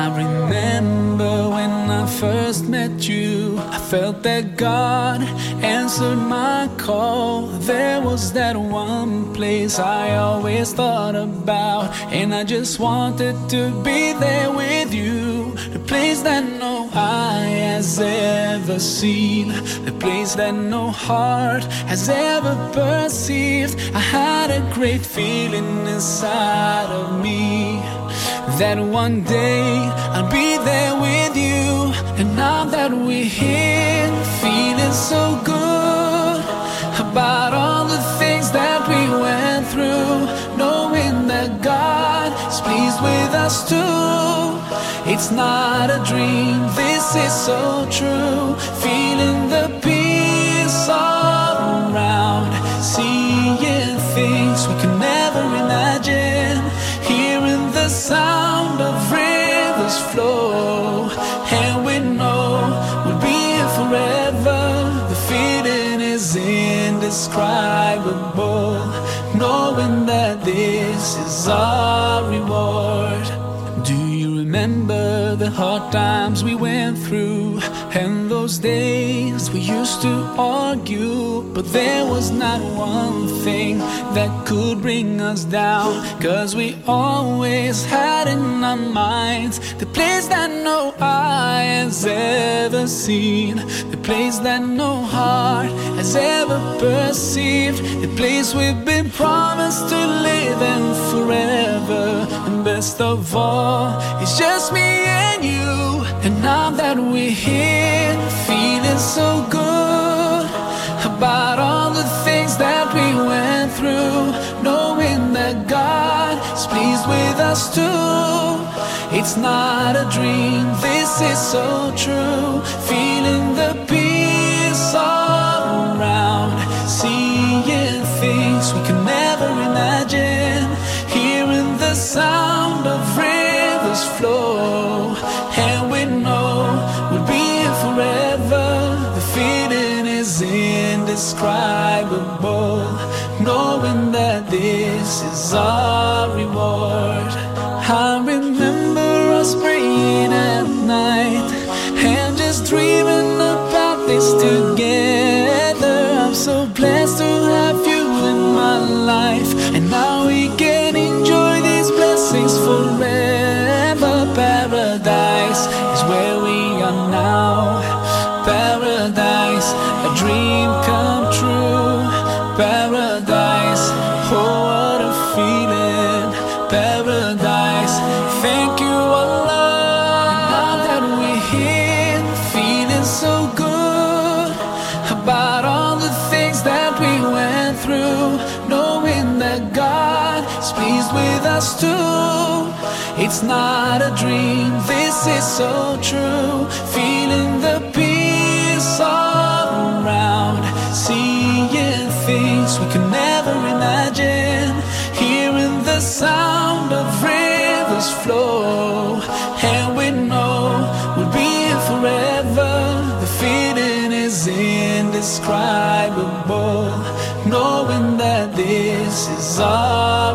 remember when I first met you, I felt that God answered my call. There was that one place I always thought about, and I just wanted to be there with you. The place that no eye has ever seen, the place that no heart has ever perceived. I had a great feeling inside of me that one day I'll be there with you. And now that we're here, feeling so good about all the things that we went through, knowing that God is pleased with us too. It's not a dream, this is so true. Feeling the peace all around, seeing things we could never imagine, hearing the sound of rivers flow, and we know we'll be here forever. The feeling is indescribable, knowing that this is our reward. Do you remember the hard times we went through, and those days we used to argue, but there was not one thing that could bring us down, 'cause we always had in our minds the place that no eye has ever seen, the place that no heart has ever perceived, the place we've been promised to live in forever. And best of all, it's just me and you. And now that we're here, feeling so good about all the things that we went through, knowing that God is pleased with us too. It's not a dream, this is so true. Feeling the peace all around, seeing things we can never imagine, hearing the sound of rivers flow, and we know we'll be here forever. The feeling is indescribable, knowing that this is our reward. I remember us praying at night and just dreaming about this together. I'm so blessed to have you in my life, and now we can enjoy these blessings forever. Paradise is where we are now. Paradise, a dream come true. Paradise, oh what a feeling. Paradise, thank you Allah. Now that we're here, feeling so good about all the things that we went through, knowing that God is pleased with us too. It's not a dream, this is so true. Feeling the peace all around, seeing things we could never imagine, hearing the sound of rivers flow, and we know we'll be here forever. The feeling is indescribable, knowing that this is our